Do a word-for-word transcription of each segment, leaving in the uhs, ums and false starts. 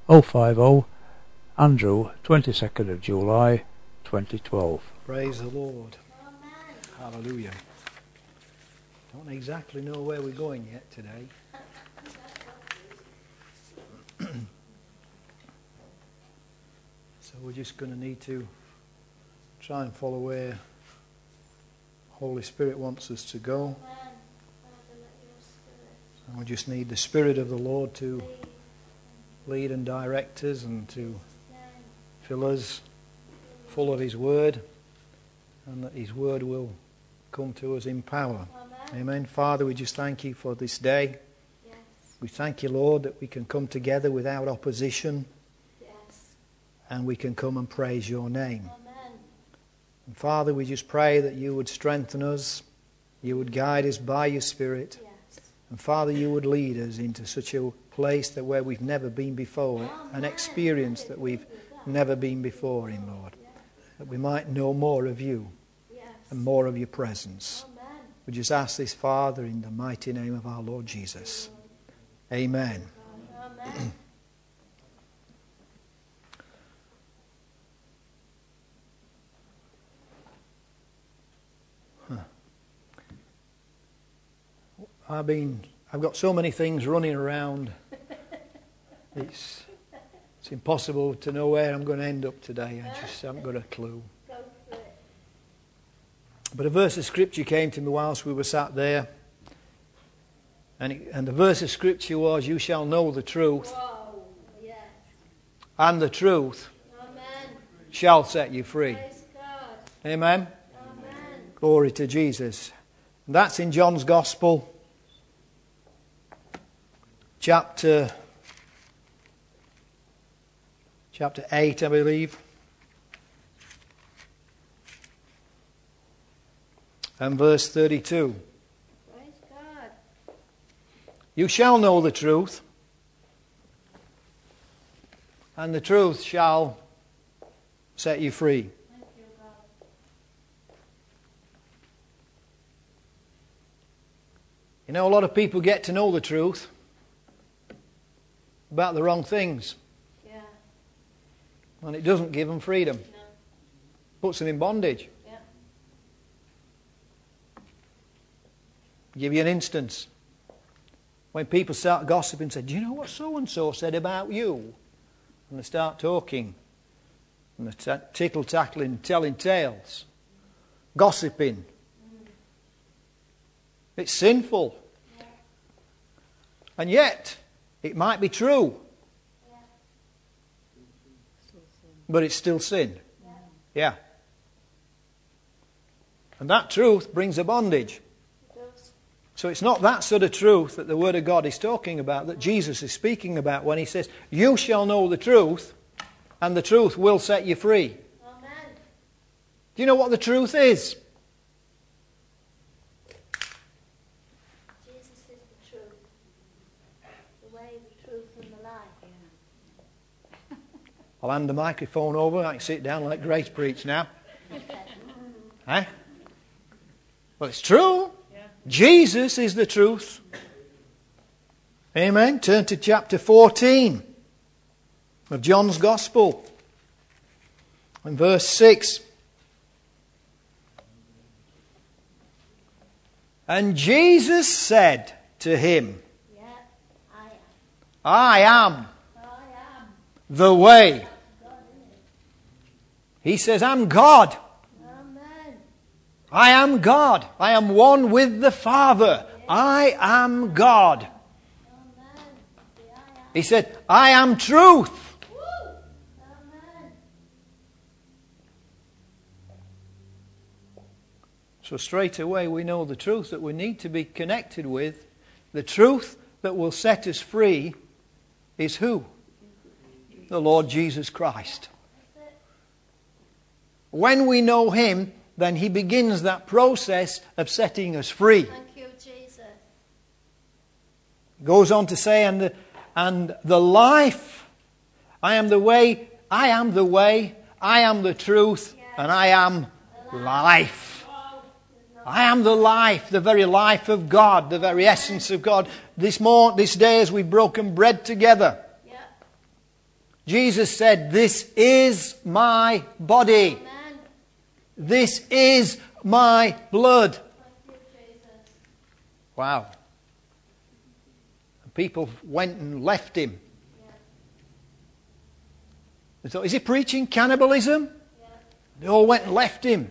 oh five oh Andrew, twenty-second of July, twenty twelve. Praise the Lord. Amen. Hallelujah. Don't exactly know where we're going yet today. So we're just going to need to try and follow where Holy Spirit wants us to go. And we just need the Spirit of the Lord to lead and direct us and to fill us full of His Word, and that His Word will come to us in power. Amen. Amen. Father, we just thank You for this day. Yes. We thank You, Lord, that we can come together without opposition. Yes. And we can come and praise Your name. Amen. And Father, we just pray that You would strengthen us, You would guide us by Your Spirit. Yes. And Father, You would lead us into such a place that where we've never been before, Amen. An experience that we've never been before in, Lord. That we might know more of You, yes. And more of Your presence. Amen. We just ask this, Father, in the mighty name of our Lord Jesus. Amen. Amen. huh. I've been, I've got so many things running around. It's It's impossible to know where I'm going to end up today. I just haven't got a clue. Go for it. But a verse of Scripture came to me whilst we were sat there. And, it, and the verse of Scripture was, You shall know the truth. Whoa. Yes. And the truth Amen. Shall set you free. Praise God. Amen? Amen. Glory to Jesus. And that's in John's Gospel. Chapter... Chapter eight, I believe. And verse thirty-two. Praise God. You shall know the truth, and the truth shall set you free. Thank you, God. You know, a lot of people get to know the truth about the wrong things. And it doesn't give them freedom. No. Puts them in bondage. Yeah. Give you an instance. When people start gossiping, say, do you know what so-and-so said about you? And they start talking. And they're t- tittle-tattling, telling tales. Gossiping. Mm. It's sinful. Yeah. And yet, it might be true. But it's still sin. Yeah. yeah. And that truth brings a bondage. It does. So it's not that sort of truth that the Word of God is talking about, that Jesus is speaking about when He says, You shall know the truth, and the truth will set you free. Amen. Do you know what the truth is? Jesus is the truth. The way, the truth, and the life. I'll hand the microphone over. I can sit down like Grace preach now. eh? Well, it's true. Yeah. Jesus is the truth. Amen. Turn to chapter fourteen of John's Gospel. And verse six. And Jesus said to him, yeah, I am. I am, I am. the way. He says, I'm God. Amen. I am God. I am one with the Father. Yes. I am God. Amen. Yeah, I am. He said, I am truth. Woo. Amen. So straight away we know the truth that we need to be connected with. The truth that will set us free is who? The Lord Jesus Christ. When we know Him, then He begins that process of setting us free. Thank you, Jesus. Goes on to say, and the, and the life, I am the way, I am the way, I am the truth, yes. and I am life. I am the life, the very life of God, the very essence of God. This morning, this day as we've broken bread together, yeah. Jesus said, "This is my body. Amen. This is my blood." Thank you, Jesus. Wow. And people went and left him. Yeah. They thought, is he preaching cannibalism? Yeah. They all went and left him.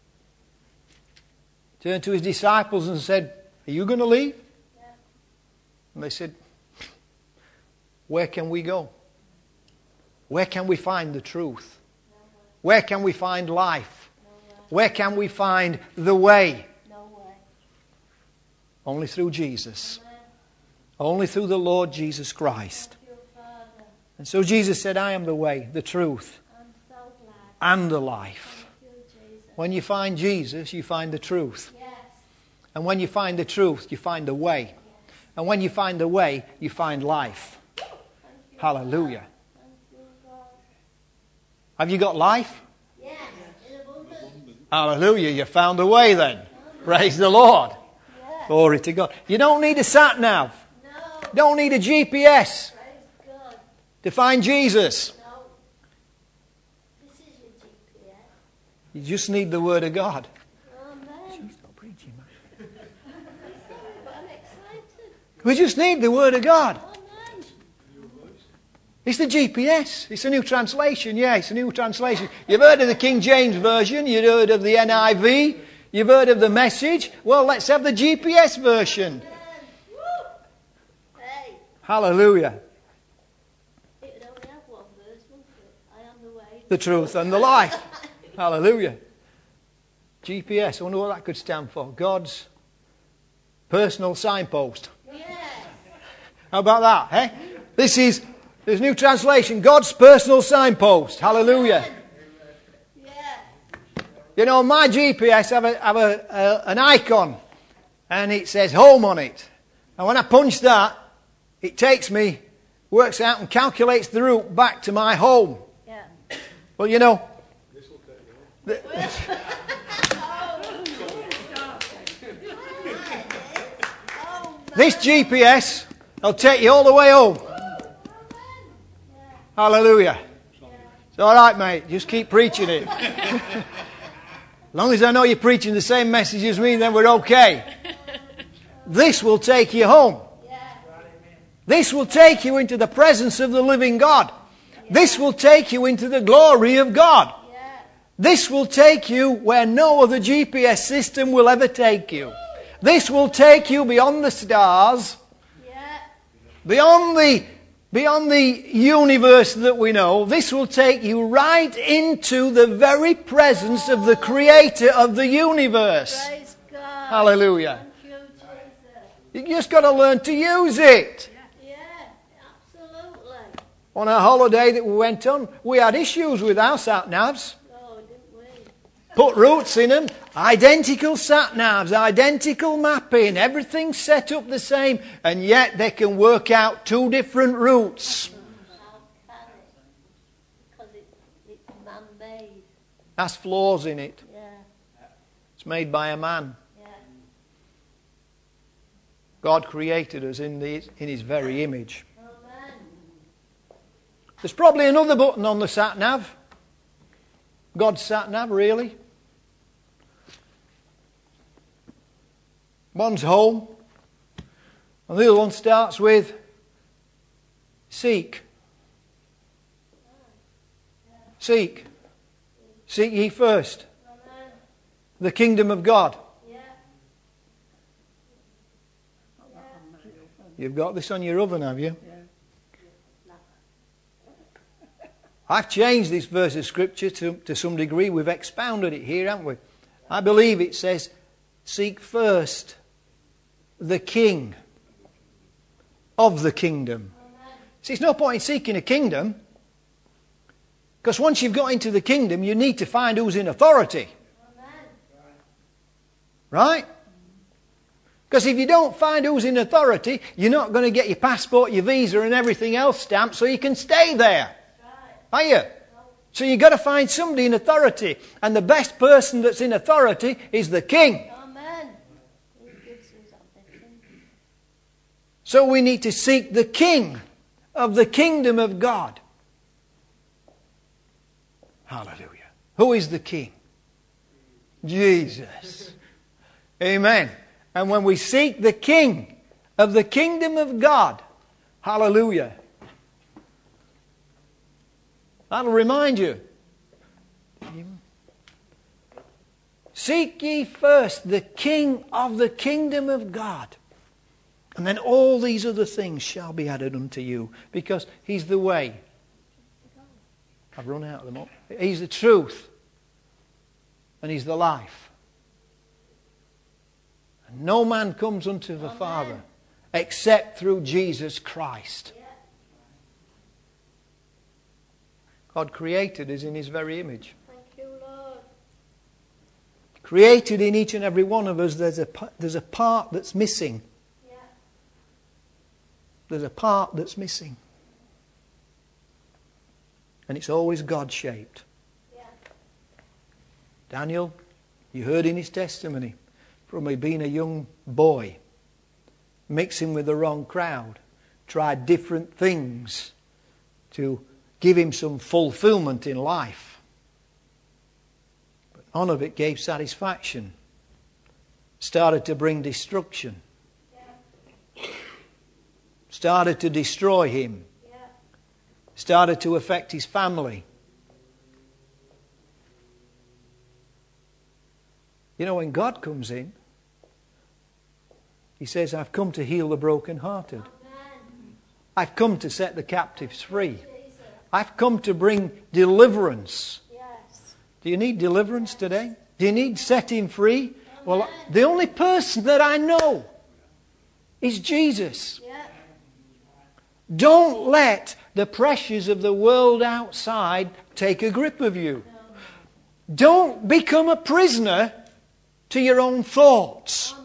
Turned to his disciples and said, "Are you going to leave?" Yeah. And they said, "Where can we go? Where can we find the truth? Where can we find life? Where can we find the way?" No way. Only through Jesus. Amen. Only through the Lord Jesus Christ. Thank you, Father. And so Jesus said, "I am the way, the truth, I'm so glad. and the life." Thank you, Jesus. When you find Jesus, you find the truth. Yes. And when you find the truth, you find the way. Yes. And when you find the way, you find life. Thank you, Hallelujah. God. Thank you, God. Have you got life? Yes. In abundance. Hallelujah. You found the way then. Praise the Lord. Yes. Glory to God. You don't need a sat nav. No. Don't need a G P S Praise God. to find Jesus. No. This is your G P S. You just need the Word of God. Amen. Stop preaching, man. I'm excited. We just need the Word of God. Amen. It's the G P S. It's a new translation. Yeah, it's a new translation. You've heard of the King James Version. You've heard of the N I V. You've heard of the Message. Well, let's have the G P S version. Amen. Woo. Hey. Hallelujah. It would only have one verse, wouldn't it? I am the way. The truth and the life. Hallelujah. G P S. I wonder what that could stand for. God's personal signpost. Yeah. How about that, eh? This is, there's a new translation. God's personal signpost. Hallelujah. Yeah. You know, my G P S have, a, have a, a, an icon. And it says home on it. And when I punch that, it takes me, works out and calculates the route back to my home. Yeah. Well, you know, the, this G P S will take you all the way home. Hallelujah. It's all right, mate. Just keep preaching it. As long as I know you're preaching the same message as me, then we're okay. This will take you home. This will take you into the presence of the living God. This will take you into the glory of God. This will take you where no other G P S system will ever take you. This will take you beyond the stars, beyond the, beyond the universe that we know. This will take you right into the very presence of the Creator of the universe. Praise God. Hallelujah. Thank you, Jesus. You just got to learn to use it. Yeah, absolutely. On our holiday that we went on, we had issues with our sat-navs. Oh, didn't we? Put routes in them, identical sat-navs, identical mapping, everything's set up the same, and yet they can work out two different routes. How can it? Because it's, it's man-made. That's flaws in it. Yeah, It's made by a man. yeah. God created us in, the, in His very image. Amen. There's probably another button on the sat-nav. God's sat-nav, really. One's home. And the other one starts with seek. Seek. Seek ye first Amen. the kingdom of God. Yeah. You've got this on your oven, have you? I've changed this verse of Scripture to, to some degree. We've expounded it here, haven't we? I believe it says, seek first the King of the kingdom. See, it's no point in seeking a kingdom, because once you've got into the kingdom, you need to find who's in authority. Right? Because if you don't find who's in authority, you're not going to get your passport, your visa and everything else stamped so you can stay there. Are you? So you've got to find somebody in authority. And the best person that's in authority is the King. Amen. He gives us everything. So we need to seek the King of the kingdom of God. Hallelujah. Who is the King? Jesus. Amen. And when we seek the King of the kingdom of God, hallelujah, that'll remind you. Seek ye first the King of the kingdom of God, and then all these other things shall be added unto you, because He's the way. I've run out of them all. He's the truth, and He's the life. And no man comes unto the Amen. Father except through Jesus Christ. Yeah. God created us in His very image. Created in each and every one of us, there's a, there's a part that's missing. Yeah. There's a part that's missing. And it's always God-shaped. Yeah. Daniel, you heard in his testimony, from he being a young boy, mixing with the wrong crowd, tried different things to give him some fulfillment in life. None of it gave satisfaction. Started to bring destruction. Yeah. Started to destroy him. Yeah. Started to affect his family. You know, when God comes in, He says, I've come to heal the brokenhearted. Amen. I've come to set the captives free. I've come to bring deliverance. Do you need deliverance today? Do you need setting free? Well, the only person that I know is Jesus. Don't let the pressures of the world outside take a grip of you. Don't become a prisoner to your own thoughts.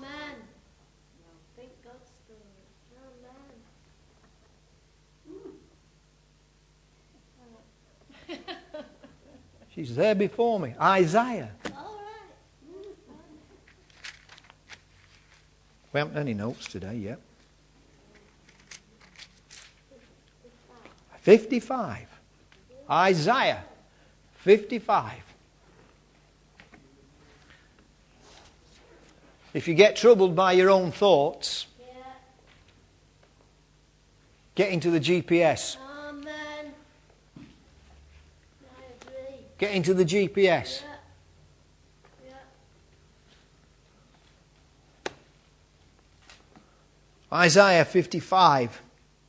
She's there before me. Isaiah. All right. We haven't any notes today yet. fifty-five. Isaiah fifty-five. If you get troubled by your own thoughts, yeah. Get into the G P S. Get into the G P S. Yeah. Yeah. Isaiah fifty-five.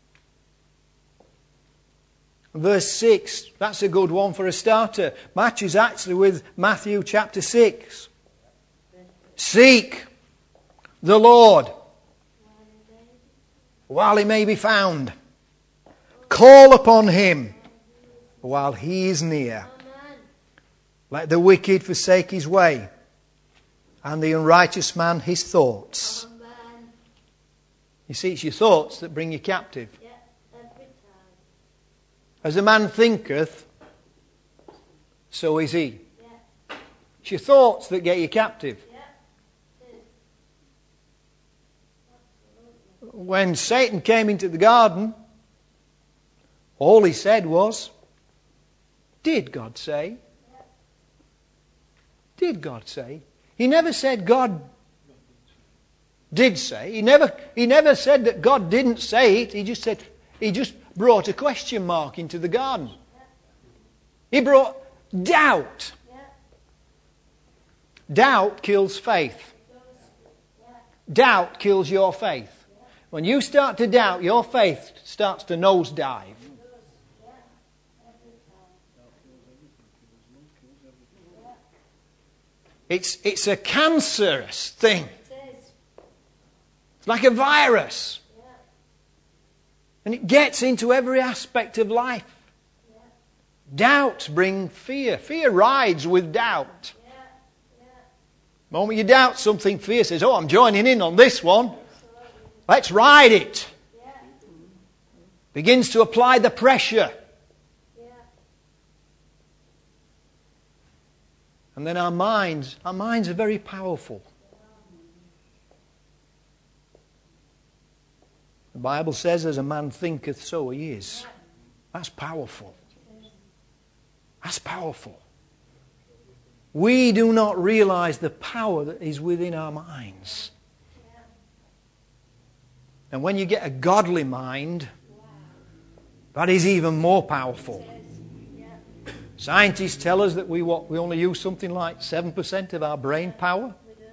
Verse six. That's a good one for a starter. Matches actually with Matthew chapter six. Seek the Lord while He may be found. Call upon Him while He is near. Let the wicked forsake his way, and the unrighteous man his thoughts. Amen. You see, it's your thoughts that bring you captive. Yeah, every time. As a man thinketh, so is he. Yeah. It's your thoughts that get you captive. Yeah. When Satan came into the garden, all he said was, did God say? Did God say? He never said God did say. He never, he never said that God didn't say it. He just said, he just brought a question mark into the garden. He brought doubt. Doubt kills faith. Doubt kills your faith. When you start to doubt, your faith starts to nosedive. It's, it's a cancerous thing. It's like a virus. And it gets into every aspect of life. Doubts bring fear. Fear rides with doubt. The moment you doubt something, fear says, oh, I'm joining in on this one. Let's ride it. Begins to apply the pressure. And then our minds, our minds are very powerful. The Bible says, as a man thinketh, so he is. That's powerful. That's powerful. we do not realize the power that is within our minds. And when you get a godly mind, that is even more powerful. Scientists tell us that we what, we only use something like seven percent of our brain power.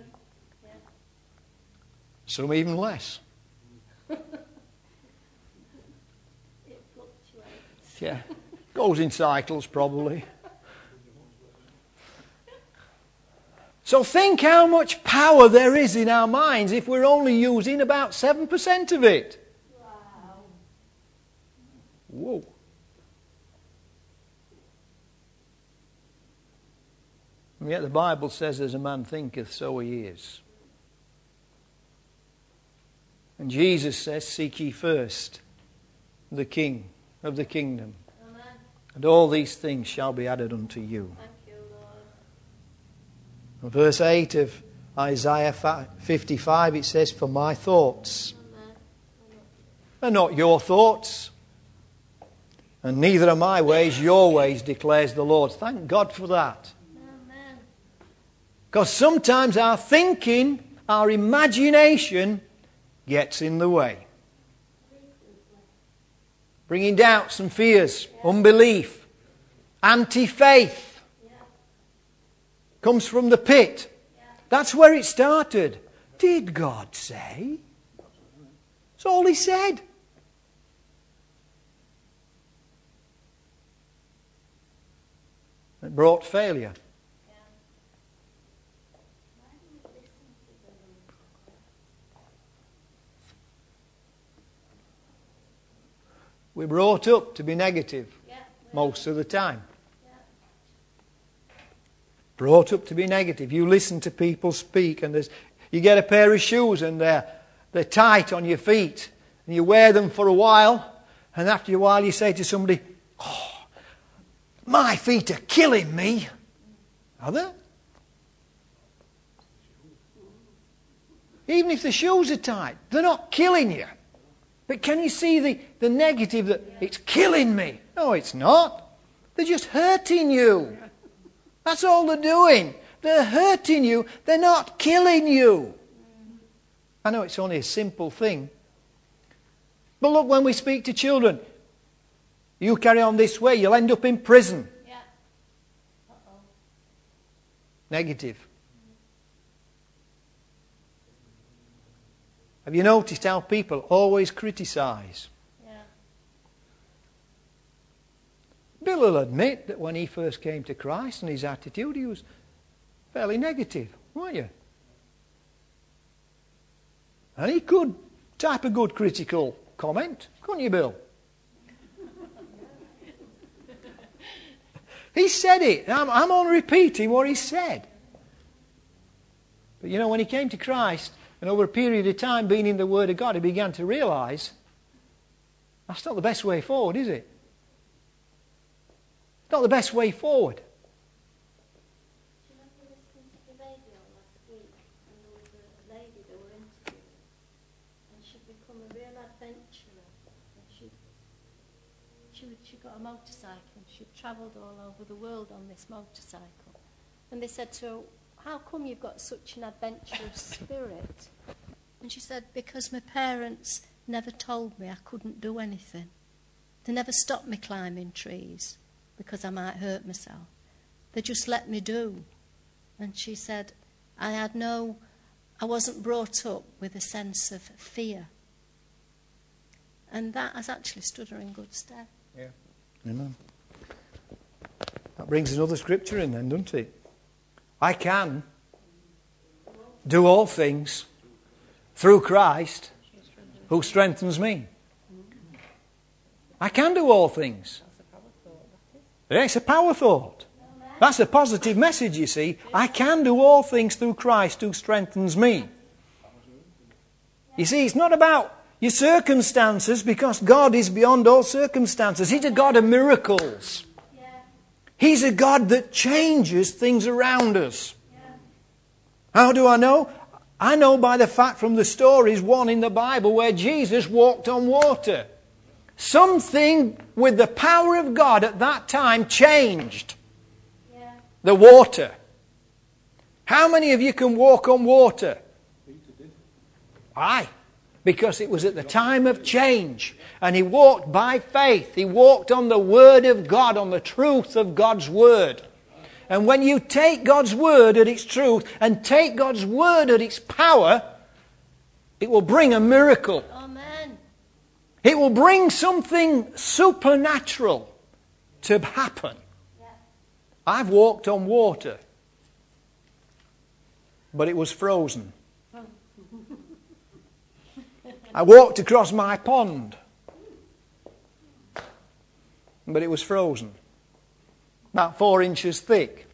Some even less. It fluctuates. Yeah. Goes in cycles probably. So think how much power there is in our minds if we're only using about seven percent of it. Wow. Whoa. And yet the Bible says, as a man thinketh, so he is. And Jesus says, seek ye first the King of the kingdom. Amen. And all these things shall be added unto you. Thank you, Lord. In verse eight of Isaiah fifty-five, it says, for my thoughts Amen. are not your thoughts, and neither are my ways your ways, declares the Lord. Thank God for that. Amen. Because sometimes our thinking, our imagination gets in the way. Bringing doubts and fears, yeah. Unbelief, anti-faith. Yeah. Comes from the pit. Yeah. That's where it started. Did God say? That's all he said. It brought failure. We're brought up to be negative Yeah. most of the time. Yeah. Brought up to be negative. You listen to people speak and there's, you get a pair of shoes and they're, they're tight on your feet. And you wear them for a while. And after a while you say to somebody, oh, my feet are killing me. Are they? Even if the shoes are tight, they're not killing you. But can you see the, the negative that it's killing me? No, it's not. They're just hurting you. That's all they're doing. They're hurting you. They're not killing you. I know it's only a simple thing. But look, when we speak to children, you carry on this way, you'll end up in prison. Yeah. Uh-oh. Negative. Have you noticed how people always criticise? Yeah. Bill will admit that when he first came to Christ and his attitude, he was fairly negative, weren't you? And he could type a good critical comment, couldn't you, Bill? He said it. I'm, I'm on repeating what he said. But you know, when he came to Christ, and over a period of time being in the Word of God, he began to realise that's not the best way forward, is it? It's not the best way forward. Do you remember listening to the radio last week, and there was a lady they were interviewing, and she'd become a real adventurer. And she, she, she got a motorcycle, and she'd travelled all over the world on this motorcycle. And they said to her, how come you've got such an adventurous spirit? And she said, because my parents never told me I couldn't do anything. They never stopped me climbing trees because I might hurt myself. They just let me do. And she said, I had no, I wasn't brought up with a sense of fear. And that has actually stood her in good stead. Yeah. Amen. That brings another scripture in then, doesn't it? I can do all things through Christ who strengthens me. I can do all things. Yeah, it's a power thought. That's a positive message, you see. I can do all things through Christ who strengthens me. You see, it's not about your circumstances, because God is beyond all circumstances. He's a God of miracles. He's a God that changes things around us. Yeah. How do I know? I know by the fact from the stories, one in the Bible where Jesus walked on water. Something with the power of God at that time changed yeah. the water. How many of you can walk on water? Aye. Because it was at the time of change. And he walked by faith. He walked on the Word of God, on the truth of God's Word. And when you take God's Word at its truth and take God's Word at its power, it will bring a miracle. Amen. It will bring something supernatural to happen. Yeah. I've walked on water, but it was frozen. I walked across my pond, but it was frozen. About four inches thick.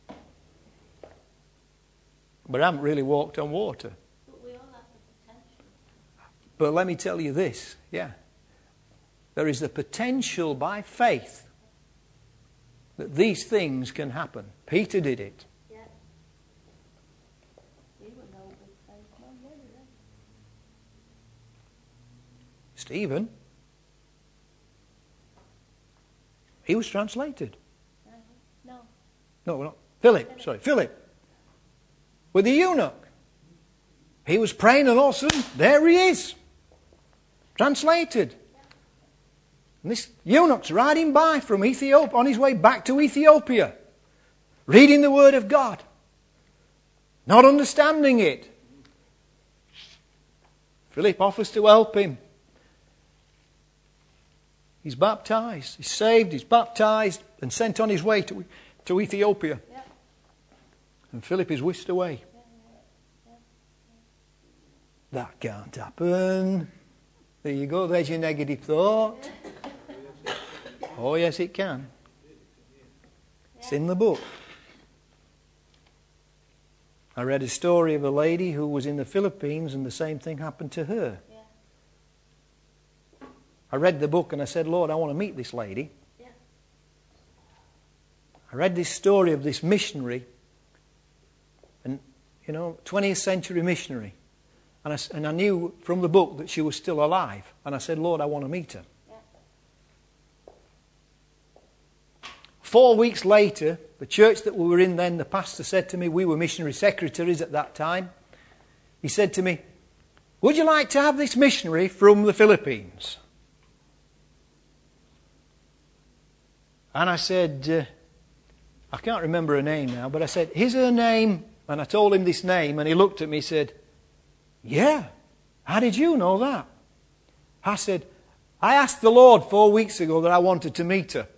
But I haven't really walked on water. But we all have the potential. But let me tell you this, yeah. There is the potential by faith that these things can happen. Peter did it. Yeah. We were no big faith man, were we then? Stephen, he was translated. No. No, not Philip, sorry, Philip. With the eunuch. He was praying and all of a sudden, there he is. Translated. And this eunuch's riding by from Ethiopia, on his way back to Ethiopia. Reading the Word of God. Not understanding it. Philip offers to help him. He's baptized, he's saved, he's baptized and sent on his way to, to Ethiopia. Yeah. And Philip is whisked away. Yeah, yeah, yeah. That can't happen. There you go, there's your negative thought. Oh yes, it can. It's in the book. I read a story of a lady who was in the Philippines and the same thing happened to her. Yeah. I read the book and I said, Lord, I want to meet this lady. Yeah. I read this story of this missionary, and you know, twentieth century missionary. And I, and I knew from the book that she was still alive. And I said, Lord, I want to meet her. Yeah. Four weeks later, the church that we were in then, the pastor said to me, we were missionary secretaries at that time. He said to me, would you like to have this missionary from the Philippines? And I said, uh, I can't remember her name now, but I said, is her name? And I told him this name, and he looked at me and said, yeah, how did you know that? I said, I asked the Lord four weeks ago that I wanted to meet her.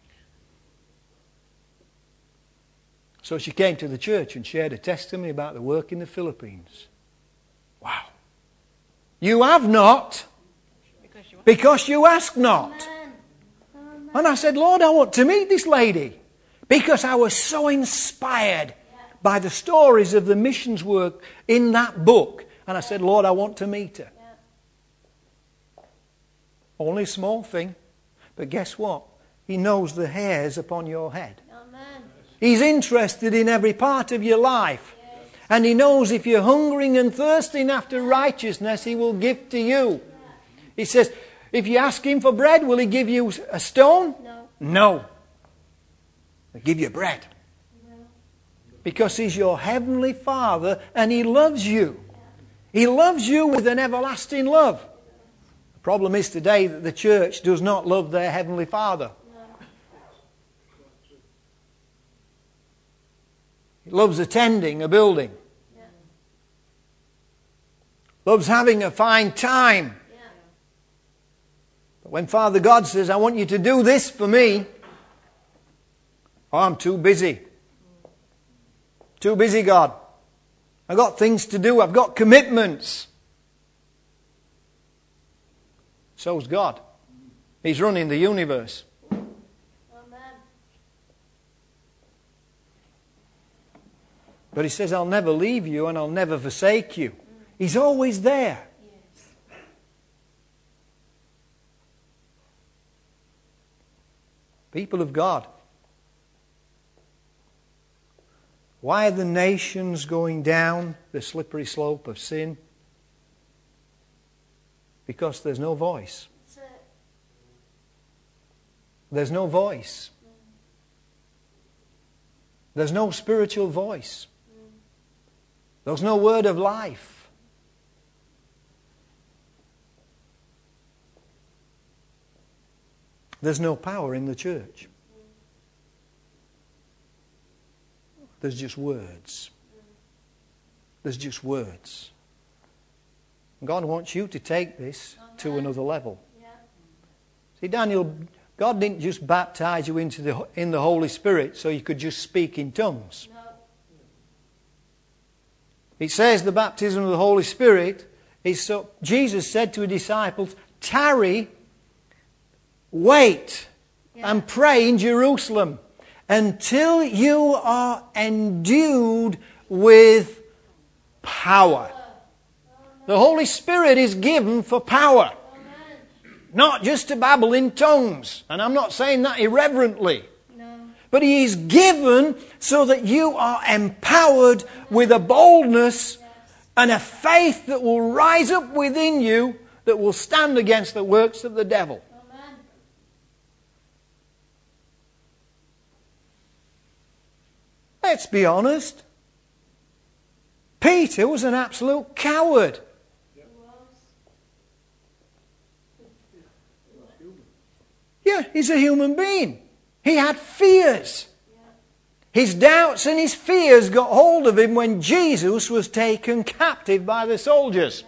So she came to the church and shared a testimony about the work in the Philippines. Wow. You have not because you ask not. Amen. Amen. And I said, Lord, I want to meet this lady because I was so inspired by the stories of the missions work in that book. And I said, Lord, I want to meet her. Yeah. Only a small thing. But guess what? He knows the hairs upon your head. Amen. He's interested in every part of your life. Yes. And He knows if you're hungering and thirsting after righteousness, He will give to you. He says, if you ask Him for bread, will He give you a stone? No. No. He'll give you bread. No. Because He's your heavenly Father and He loves you. He loves you with an everlasting love. The problem is today that the church does not love their heavenly Father. No. It loves attending a building. Yeah. Loves having a fine time. Yeah. But when Father God says, I want you to do this for me, oh, I'm too busy. Too busy, God. I've got things to do. I've got commitments. So's God. He's running the universe. Amen. But He says, I'll never leave you and I'll never forsake you. He's always there. Yes. People of God, why are the nations going down the slippery slope of sin? Because there's no voice. That's it. There's no voice. There's no spiritual voice. There's no word of life. There's no power in the church. There's just words. There's just words. God wants you to take this to another level. Yeah. See, Daniel, God didn't just baptize you into the in the Holy Spirit so you could just speak in tongues. No. It says the baptism of the Holy Spirit is so. Jesus said to his disciples, "Tarry, wait, yeah. and pray in Jerusalem until you are endued with power." The Holy Spirit is given for power. Not just to babble in tongues. And I'm not saying that irreverently. No. But He is given so that you are empowered with a boldness yes. and a faith that will rise up within you that will stand against the works of the devil. Amen. Let's be honest. Peter was an absolute coward. Yeah, he's a human being. He had fears. His doubts and his fears got hold of him when Jesus was taken captive by the soldiers.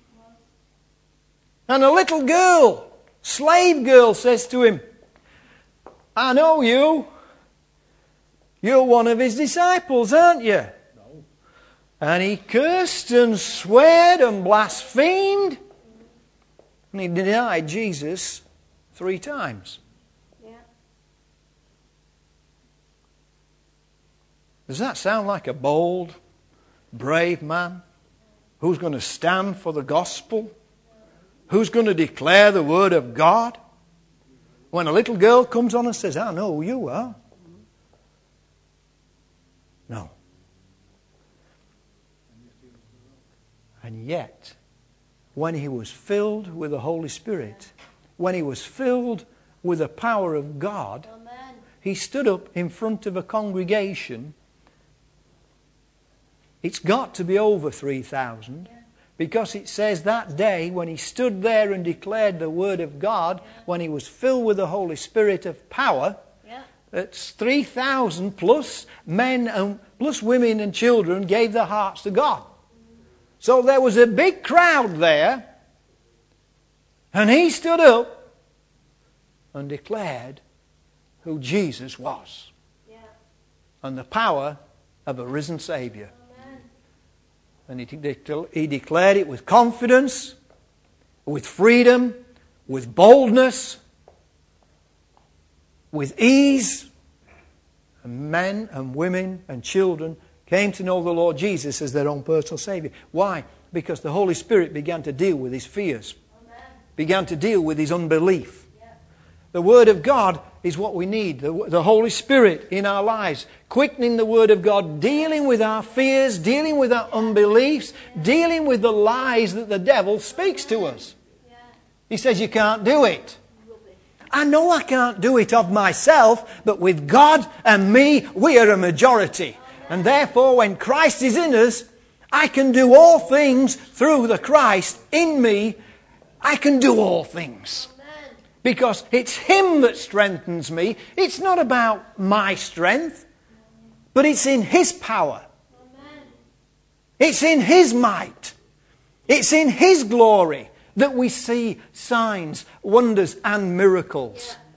And a little girl, slave girl, says to him, "I know you. You're one of his disciples, aren't you?" No. And he cursed and sweared and blasphemed. And he denied Jesus three times. Yeah. Does that sound like a bold, brave man who's going to stand for the gospel? Who's going to declare the word of God? When a little girl comes on and says, "I know who you are." No. And yet, when he was filled with the Holy Spirit, when he was filled with the power of God, Amen. He stood up in front of a congregation. It's got to be over three thousand. Yeah. Because it says that day when he stood there and declared the word of God, yeah. when he was filled with the Holy Spirit of power, yeah. it's three thousand plus men and plus women and children gave their hearts to God. Mm. So there was a big crowd there. And he stood up and declared who Jesus was. Yeah. And the power of a risen Saviour. Amen. And he, de- he declared it with confidence, with freedom, with boldness, with ease. And men and women and children came to know the Lord Jesus as their own personal Saviour. Why? Because the Holy Spirit began to deal with his fears. Began to deal with his unbelief. Yeah. The Word of God is what we need. The, the Holy Spirit in our lives. Quickening the Word of God. Dealing with our fears. Dealing with our unbeliefs. Yeah. Dealing with the lies that the devil speaks to us. Yeah. He says you can't do it. I know I can't do it of myself. But with God and me, we are a majority. And therefore when Christ is in us, I can do all things through the Christ in me. I can do all things. Amen. Because it's Him that strengthens me. It's not about my strength, but it's in His power. Amen. It's in His might. It's in His glory that we see signs, wonders and miracles. Yeah.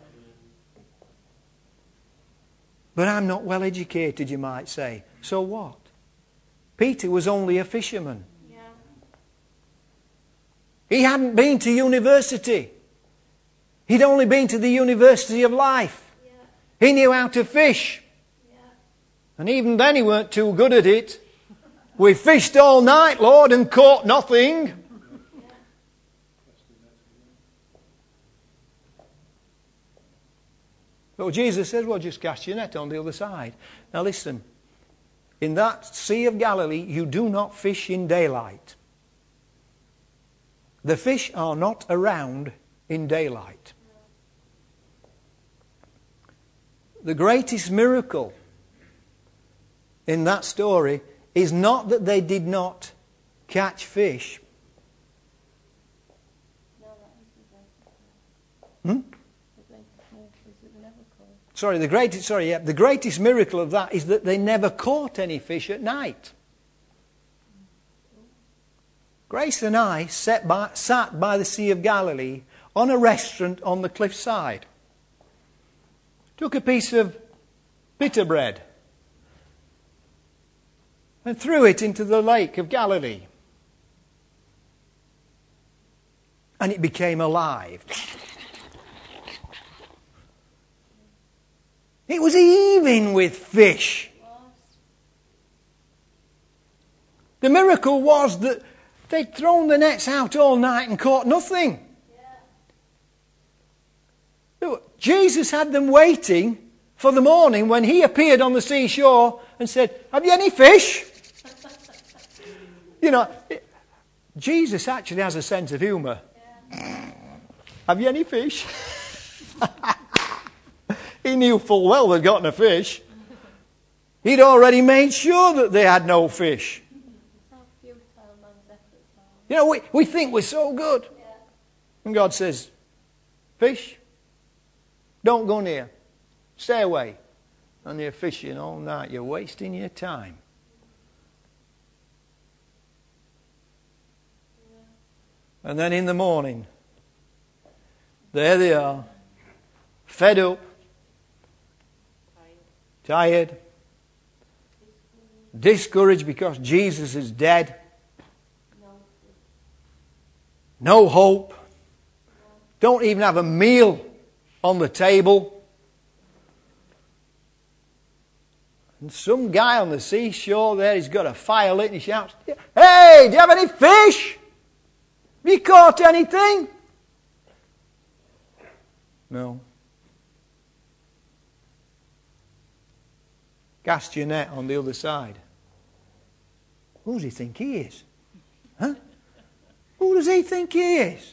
But I'm not well educated, you might say. So what? Peter was only a fisherman. He hadn't been to university. He'd only been to the University of Life. Yeah. He knew how to fish. Yeah. And even then he weren't too good at it. We fished all night, Lord, and caught nothing. Yeah. So Jesus says, well, just cast your net on the other side. Now listen, in that Sea of Galilee, you do not fish in daylight. The fish are not around in daylight. The greatest miracle in that story is not that they did not catch fish. Hmm? Sorry, the greatest, sorry, yeah, the greatest miracle of that is that they never caught any fish at night. Grace and I sat by, sat by the Sea of Galilee on a restaurant on the cliffside. Took a piece of bitter bread and threw it into the lake of Galilee. And it became alive. It was heaving with fish. The miracle was that they'd thrown the nets out all night and caught nothing. Jesus had them waiting for the morning when he appeared on the seashore and said, "Have you any fish?" You know, Jesus actually has a sense of humour. Yeah. "Have you any fish?" He knew full well they'd gotten a fish. He'd already made sure that they had no fish. You know, we, we think we're so good. Yeah. And God says, "Fish? Don't go near. Stay away." And you're fishing all night. You're wasting your time. Yeah. And then in the morning, there they are, fed up, tired, discouraged because Jesus is dead. No hope. Don't even have a meal on the table. And some guy on the seashore there, he's got a fire lit and he shouts, "Hey, do you have any fish? Have you caught anything?" No. Cast your net on the other side. Who does he think he is? Huh? Who does he think he is?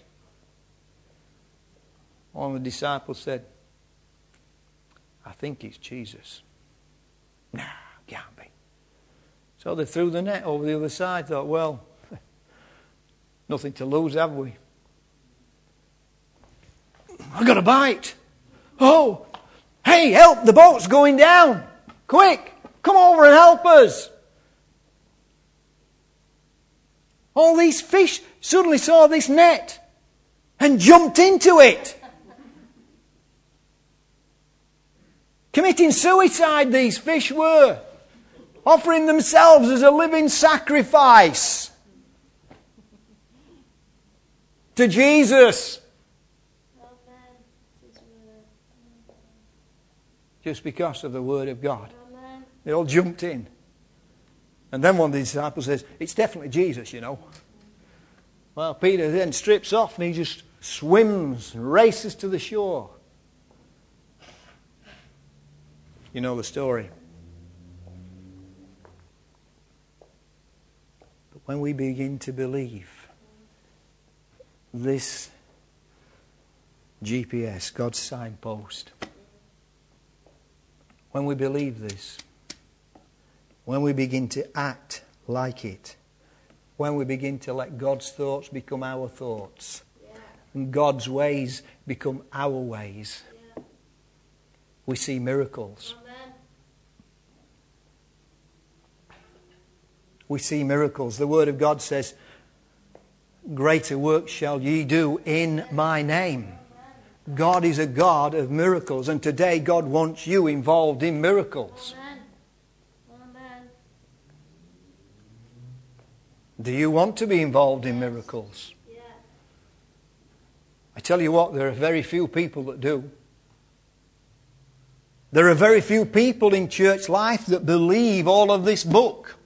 One of the disciples said, "I think it's Jesus." Nah, can't be. So they threw the net over the other side. Thought, well, nothing to lose, have we? "I got a bite. Oh, hey, help, the boat's going down. Quick, come over and help us." All these fish suddenly saw this net and jumped into it. Committing suicide, these fish were. Offering themselves as a living sacrifice to Jesus. Just because of the Word of God. They all jumped in. And then one of the disciples says, "It's definitely Jesus, you know." Well, Peter then strips off and he just swims and races to the shore. You know the story. But when we begin to believe this G P S, God's signpost, when we believe this, when we begin to act like it, when we begin to let God's thoughts become our thoughts, yeah. and God's ways become our ways, yeah. we see miracles. Amen. We see miracles. The Word of God says, "Greater works shall ye do in my name." God is a God of miracles, and today God wants you involved in miracles. Amen. Amen. Do you want to be involved in miracles? Yeah. I tell you what, there are very few people that do. There are very few people in church life that believe all of this book.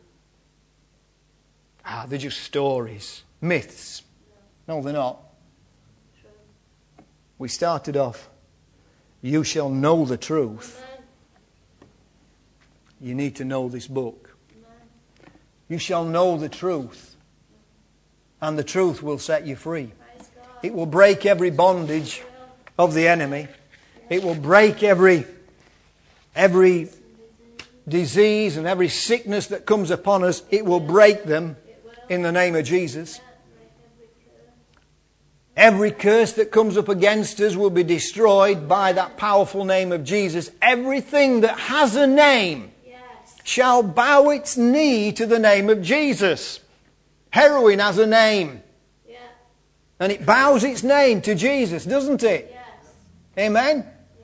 Ah, they're just stories, myths. No, they're not. We started off, "You shall know the truth." Amen. You need to know this book. Amen. You shall know the truth. And the truth will set you free. It will break every bondage of the enemy. It will break every, every disease and every sickness that comes upon us, it will break them in the name of Jesus. Every curse that comes up against us will be destroyed by that powerful name of Jesus. Everything that has a name shall bow its knee to the name of Jesus. Heroin has a name. And it bows its name to Jesus, doesn't it? Amen?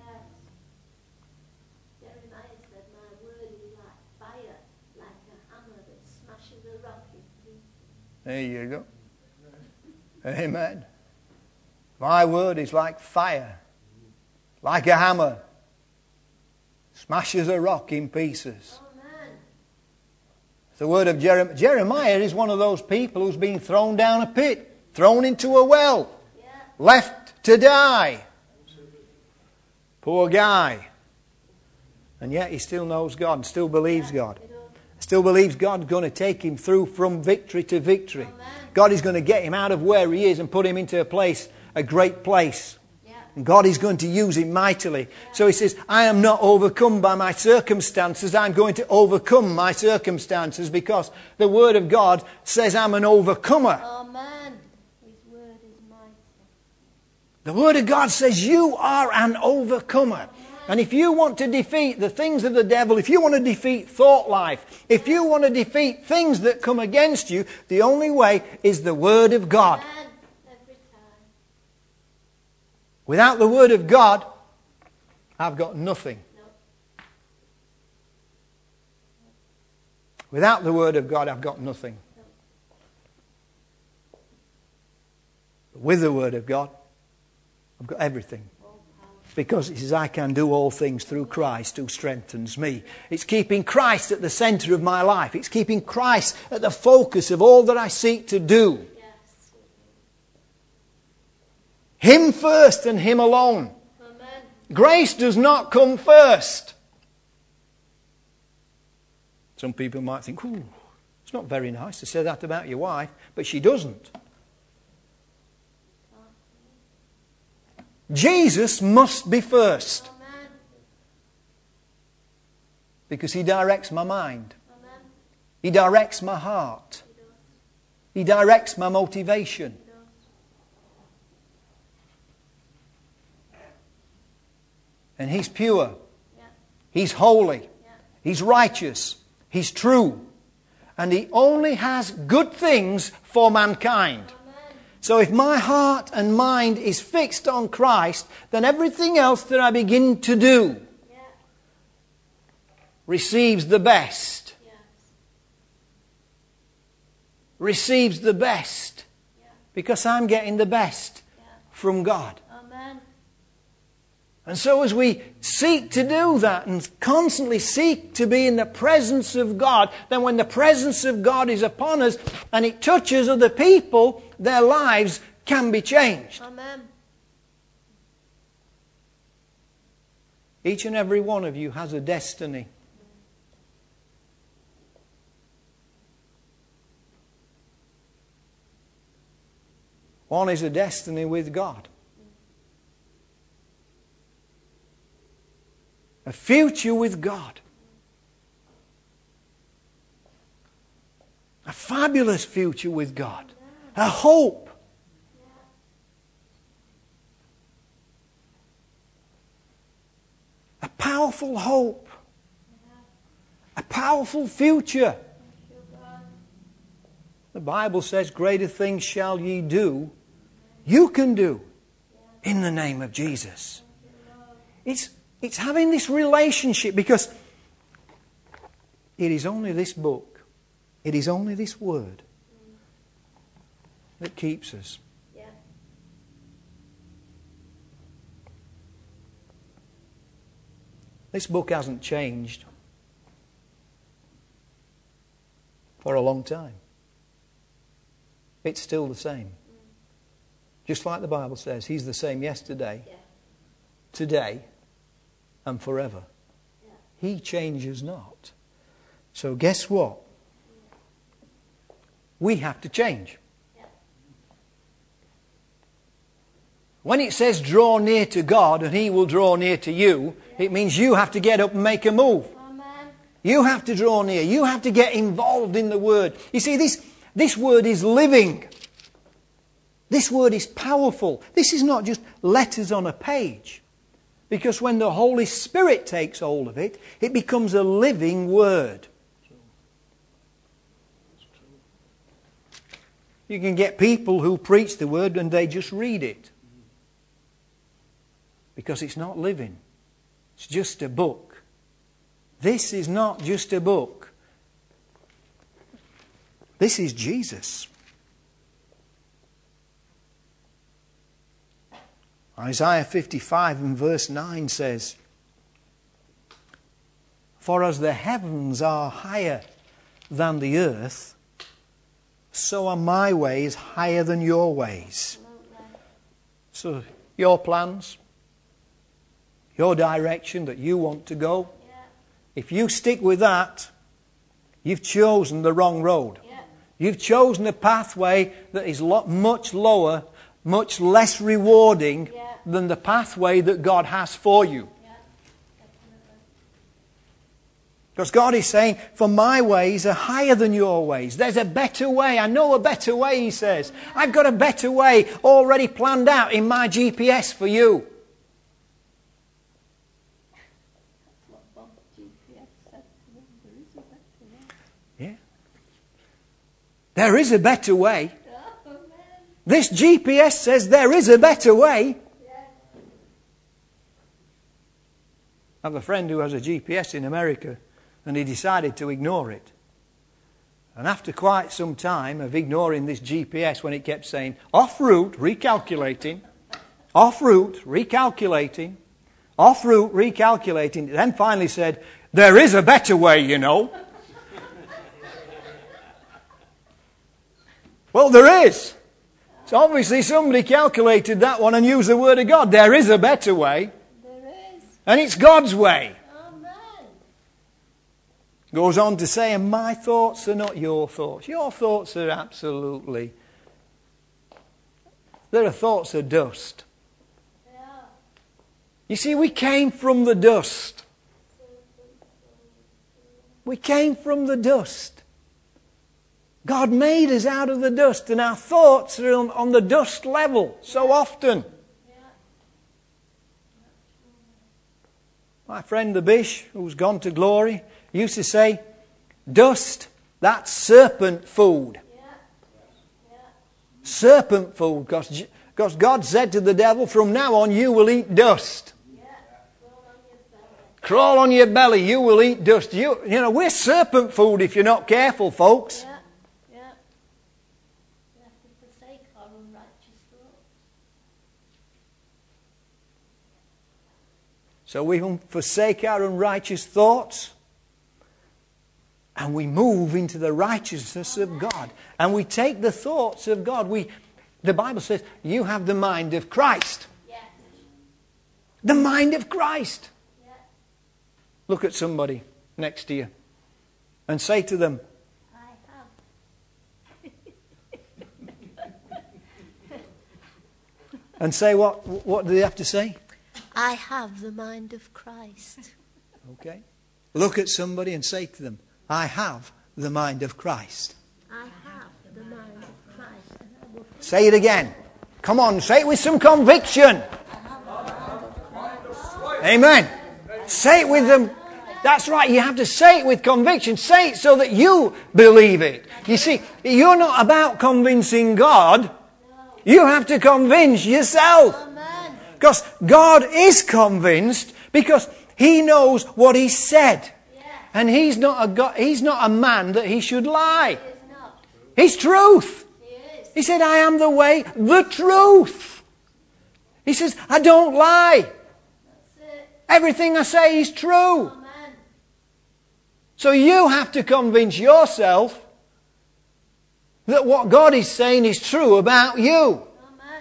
There you go. Amen. My word is like fire, like a hammer, smashes a rock in pieces. Amen. The word of Jeremiah. Jeremiah is one of those people who's been thrown down a pit, thrown into a well, yeah. left to die. Poor guy. And yet he still knows God and still believes yeah, God. Still believes God's going to take him through from victory to victory. Amen. God is going to get him out of where he is and put him into a place, a great place. Yeah. And God is going to use him mightily. Yeah. So he says, I am not overcome by my circumstances. I'm going to overcome my circumstances because the Word of God says I'm an overcomer. Amen. His Word is mighty. The Word of God says you are an overcomer. And if you want to defeat the things of the devil, if you want to defeat thought life, if you want to defeat things that come against you, the only way is the Word of God. Without the Word of God, I've got nothing. Without the Word of God, I've got nothing. But with the Word of God, I've got everything. Because it says, I can do all things through Christ who strengthens me. It's keeping Christ at the centre of my life. It's keeping Christ at the focus of all that I seek to do. Yes. Him first and Him alone. Amen. Grace does not come first. Some people might think, ooh, it's not very nice to say that about your wife, but she doesn't. Jesus must be first. Amen. Because He directs my mind. Amen. He directs my heart. He, he directs my motivation. And He's pure. Yeah. He's holy. Yeah. He's righteous. He's true. And He only has good things for mankind. So if my heart and mind is fixed on Christ, then everything else that I begin to do yeah. receives the best. Yes. Receives the best. Yeah. Because I'm getting the best yeah. from God. Amen. And so as we seek to do that and constantly seek to be in the presence of God, then when the presence of God is upon us and it touches other people, their lives can be changed. Amen. Each and every one of you has a destiny. One is a destiny with God. A future with God. A fabulous future with God. A hope. A powerful hope. A powerful future. The Bible says, greater things shall ye do. You can do. In the name of Jesus. It's, it's having this relationship because it is only this book. It is only this word that keeps us. Yeah. This book hasn't changed for a long time. It's still the same. Mm. Just like the Bible says, He's the same yesterday, yeah. today, and forever. Yeah. He changes not. So guess what? We have to change. When it says draw near to God and He will draw near to you, it means you have to get up and make a move. Amen. You have to draw near. You have to get involved in the Word. You see, this, this Word is living. This Word is powerful. This is not just letters on a page. Because when the Holy Spirit takes hold of it, it becomes a living Word. You can get people who preach the Word and they just read it. Because it's not living. It's just a book. This is not just a book. This is Jesus. Isaiah fifty-five and verse nine says, "For as the heavens are higher than the earth, so are my ways higher than your ways." So your plans, your direction that you want to go, Yeah. if you stick with that, you've chosen the wrong road. Yeah. You've chosen a pathway that is lo- much lower, much less rewarding Yeah. than the pathway that God has for you. Yeah. Definitely. Because God is saying, for my ways are higher than your ways. There's a better way. I know a better way, He says. I've got a better way already planned out in my G P S for you. That's what Bob's G P S said to them. There is a better way. Yeah. There is a better way. Oh, man. This G P S says there is a better way. Yeah. I have a friend who has a G P S in America, and he decided to ignore it. And after quite some time of ignoring this G P S, when it kept saying, off route, recalculating, off route, recalculating, off route, recalculating, it then finally said, there is a better way, you know. Well, there is. So obviously somebody calculated that one and used the Word of God. There is a better way. There is. And it's God's way. Amen. Goes on to say, and my thoughts are not your thoughts. Your thoughts are absolutely... There are thoughts of dust. Yeah. You see, we came from the dust. We came from the dust. God made us out of the dust, and our thoughts are on, on the dust level so often. Yeah. My friend the Bish, who's gone to glory, used to say, dust, that's serpent food. Yeah. Yeah. Serpent food, because God said to the devil, from now on you will eat dust. Yeah. Roll on your belly. Crawl on your belly, you will eat dust. You, you know, we're serpent food if you're not careful, folks. Yeah. Yeah. We have to forsake our unrighteous thoughts. So we forsake our unrighteous thoughts and we move into the righteousness of God. And we take the thoughts of God. We, the Bible says, you have the mind of Christ. Yes. The mind of Christ. Yeah. Look at somebody next to you and say to them, I have. and say what, what do they have to say? I have the mind of Christ. Okay. Look at somebody and say to them, I have the mind of Christ. I have the mind of Christ. And I will Say it again. Come on, say it with some conviction. Amen. Say it with them. That's right, you have to say it with conviction. Say it so that you believe it. You see, you're not about convincing God. You have to convince yourself. Amen. Because God is convinced because He knows what He said. And He's not a God, He's not a man that He should lie. He is not. He's truth. He is. He said, I am the way, the truth. He says, I don't lie. That's it. Everything I say is true. Amen. So you have to convince yourself that what God is saying is true about you. Amen.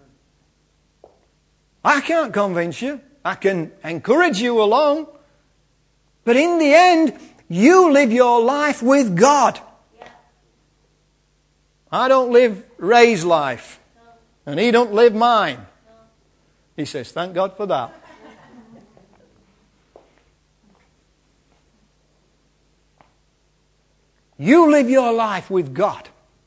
I can't convince you. I can encourage you along. But in the end, you live your life with God. Yeah. I don't live Ray's life. No. And he don't live mine. No. He says, thank God for that. You live your life with God.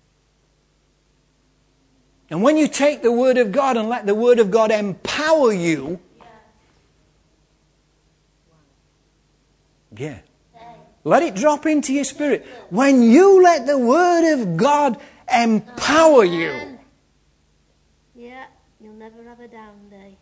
And when you take the Word of God and let the Word of God empower you, yeah, let it drop into your spirit. When you let the Word of God empower you, yeah, you'll never have a down day.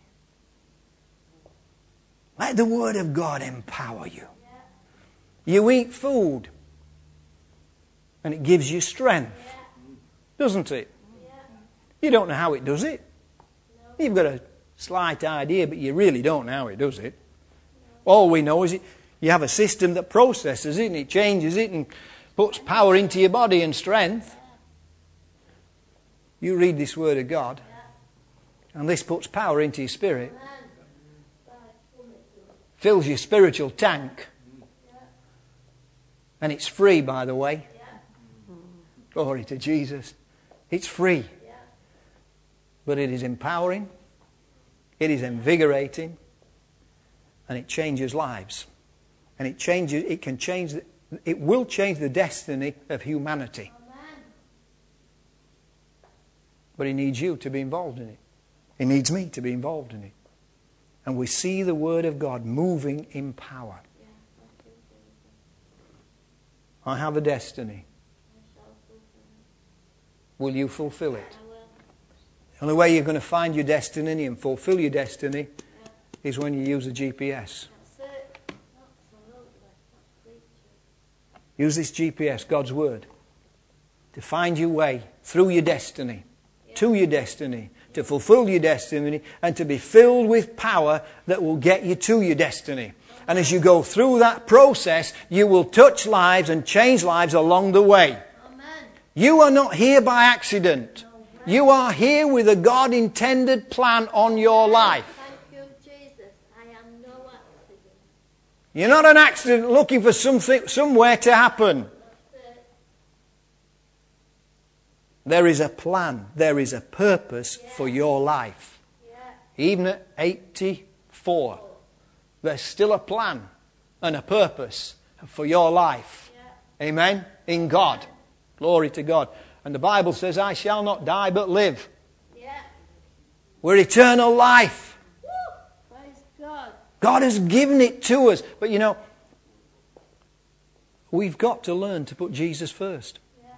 Let the Word of God empower you. You eat food, and it gives you strength, doesn't it? You don't know how it does it. You've got a slight idea, but you really don't know how it does it. All we know is it, you have a system that processes it, and it changes it, and puts power into your body and strength. You read this Word of God, and this puts power into your spirit. Fills your spiritual tank. And it's free, by the way. Glory to Jesus. It's free. But it is empowering. It is invigorating. And it changes lives. And it changes, it can change, it will change the destiny of humanity. But it needs you to be involved in it. It needs me to be involved in it. And we see the Word of God moving in power. I have a destiny. Will you fulfill it? The only way you're going to find your destiny and fulfill your destiny is when you use a G P S. Use this G P S, God's Word, to find your way through your destiny, to your destiny, to fulfill your destiny, and to be filled with power that will get you to your destiny. And as you go through that process, you will touch lives and change lives along the way. Amen. You are not here by accident. You are here with a God-intended plan on your life. Thank you, Jesus. I am no accident. You're not an accident looking for something, somewhere to happen. There is a plan. There is a purpose yeah. for your life. Yeah. Even at eighty-four, there's still a plan and a purpose for your life. Yeah. Amen? In God. Glory to God. And the Bible says, I shall not die but live. Yeah. We're eternal life. Woo! Praise God. God has given it to us. But you know, we've got to learn to put Jesus first.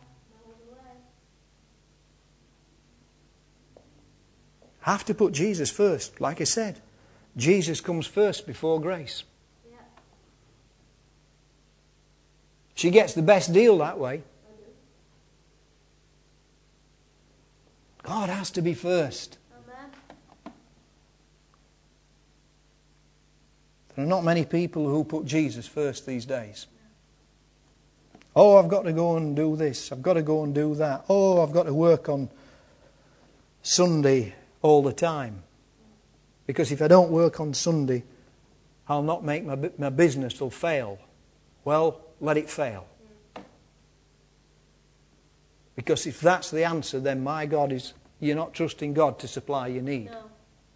Have to put Jesus first. Like I said, Jesus comes first before grace. Yeah. She gets the best deal that way. God has to be first. Amen. There are not many people who put Jesus first these days. Oh, I've got to go and do this. I've got to go and do that. Oh, I've got to work on Sunday all the time. Because if I don't work on Sunday, I'll not make my, my business will fail. Well, let it fail. Because if that's the answer, then my God is, you're not trusting God to supply your need. No.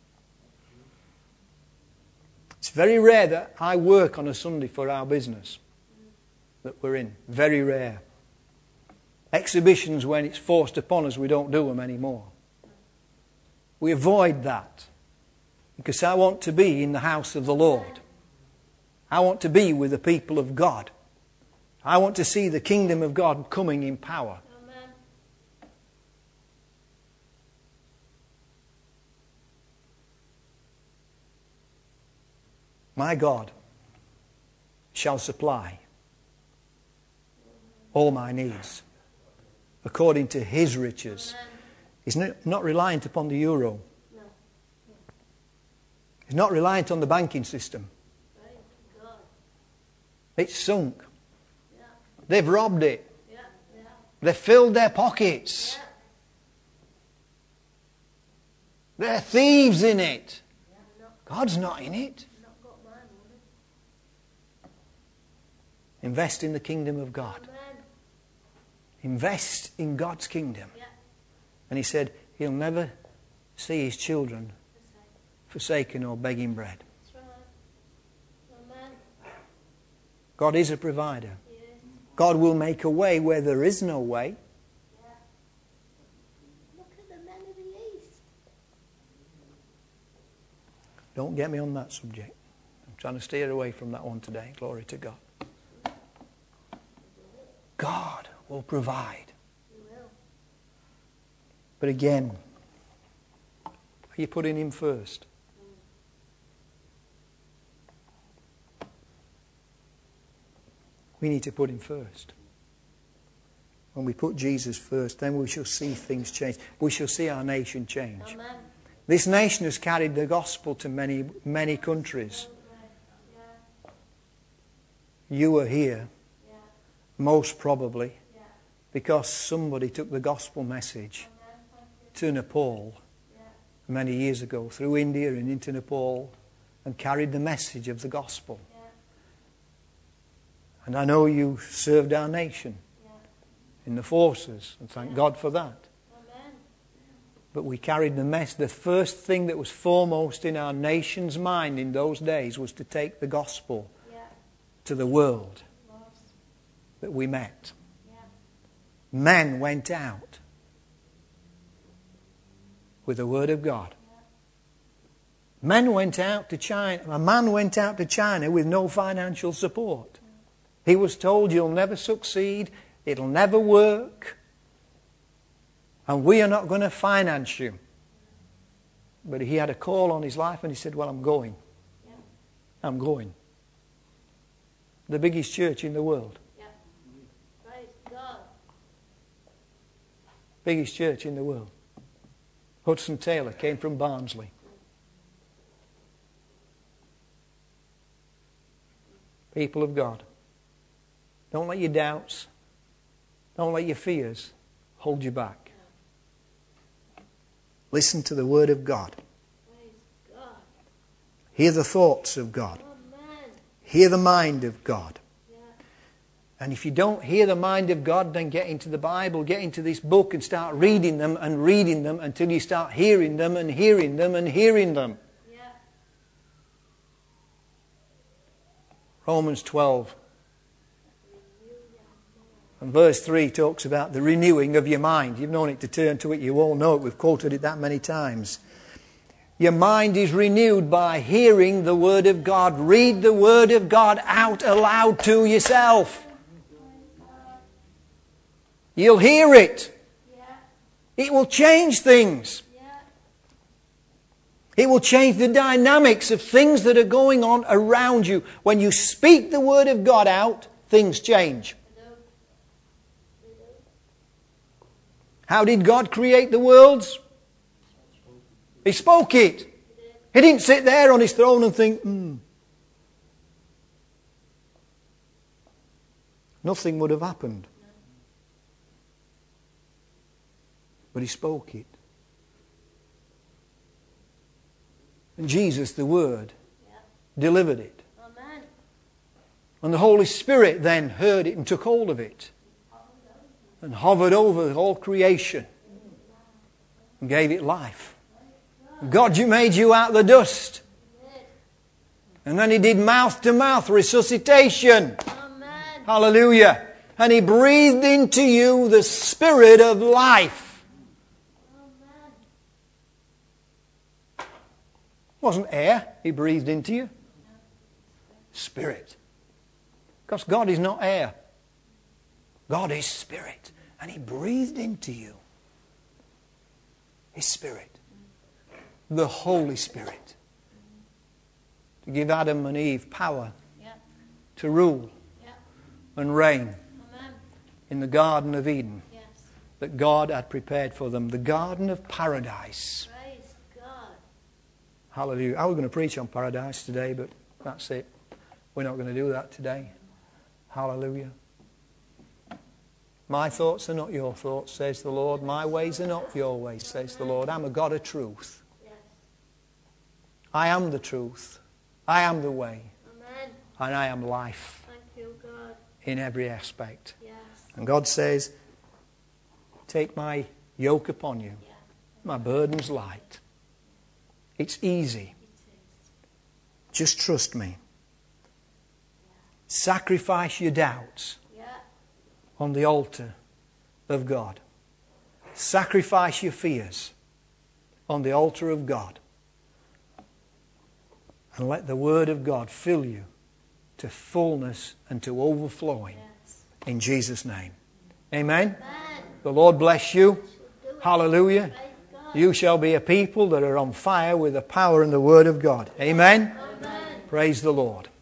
It's very rare that I work on a Sunday for our business that we're in. Very rare. Exhibitions, when it's forced upon us, we don't do them anymore. We avoid that. Because I want to be in the house of the Lord. I want to be with the people of God. I want to see the kingdom of God coming in power. Amen. My God shall supply all my needs according to His riches. Amen. He's not reliant upon the euro. No. He's not reliant on the banking system. It's sunk. Yeah. They've robbed it. Yeah. Yeah. They've filled their pockets. Yeah. They're thieves in it. Yeah. God's not in it. Not got my money. Invest in the kingdom of God. Amen. Invest in God's kingdom. Yeah. And He said He'll never see His children forsaken or begging bread. That's right. Amen. God is a provider. Yes. God will make a way where there is no way. Yeah. Look at the men of the East. Don't get me on that subject. I'm trying to steer away from that one today. Glory to God. God will provide. He will. But again, are you putting Him first? We need to put Him first. When we put Jesus first, then we shall see things change. We shall see our nation change. Amen. This nation has carried the gospel to many, many countries. Yeah. You are here, Yeah. most probably, Yeah. because somebody took the gospel message to Nepal Yeah. many years ago, through India and into Nepal, and carried the message of the gospel. Yeah. And I know you served our nation Yeah. in the forces, and thank God for that. Amen. But we carried the mess. The first thing that was foremost in our nation's mind in those days was to take the gospel Yeah. to the world Was. that we met. Yeah. Men went out with the word of God. Men went out to China. A man went out to China with no financial support. He was told, you'll never succeed, it'll never work, and we are not going to finance you. But he had a call on his life and he said, well, I'm going. Yeah. I'm going. The biggest church in the world. Yeah. Praise God. Biggest church in the world. Hudson Taylor came from Barnsley. People of God, don't let your doubts, don't let your fears hold you back. Listen to the word of God. Praise God. Hear the thoughts of God. Amen. Hear the mind of God. Yeah. And if you don't hear the mind of God, then get into the Bible, get into this book and start reading them and reading them until you start hearing them and hearing them and hearing them. Yeah. Romans twelve and verse three talks about the renewing of your mind. You've known it to turn to it. You all know it. We've quoted it that many times. Your mind is renewed by hearing the Word of God. Read the Word of God out aloud to yourself. You'll hear it. Yeah. It will change things. Yeah. It will change the dynamics of things that are going on around you. When you speak the Word of God out, things change. How did God create the worlds? He spoke it. He didn't sit there on His throne and think, hmm. Nothing would have happened. But He spoke it. And Jesus, the Word, Yeah. delivered it. Amen. And the Holy Spirit then heard it and took hold of it. And hovered over all creation. And gave it life. God, you made you out of the dust. And then He did mouth-to-mouth resuscitation. Amen. Hallelujah. And He breathed into you the Spirit of life. Amen. It wasn't air He breathed into you. Spirit. Because God is not air. God is Spirit. And He breathed into you His Spirit. The Holy Spirit. To give Adam and Eve power Yeah. to rule Yeah. and reign Amen. in the Garden of Eden Yes. that God had prepared for them. The Garden of Paradise. Praise God. Hallelujah. I was going to preach on paradise today, but that's it. We're not going to do that today. Hallelujah. My thoughts are not your thoughts, says the Lord. My ways are not your ways, says the Lord. I'm a God of truth. Yes. I am the truth. I am the way. Amen. And I am life Thank you, God. in every aspect. Yes. And God says, take my yoke upon you. Yeah. My burden's light. It's easy. It is. Just trust me. Sacrifice your doubts. Yeah. on the altar of God. Sacrifice your fears on the altar of God. And let the Word of God fill you to fullness and to overflowing. Yes. In Jesus' name. Amen. Amen. The Lord bless you. Do it. Hallelujah. Praise God. You shall be a people that are on fire with the power and the Word of God. Amen. Amen. Praise the Lord.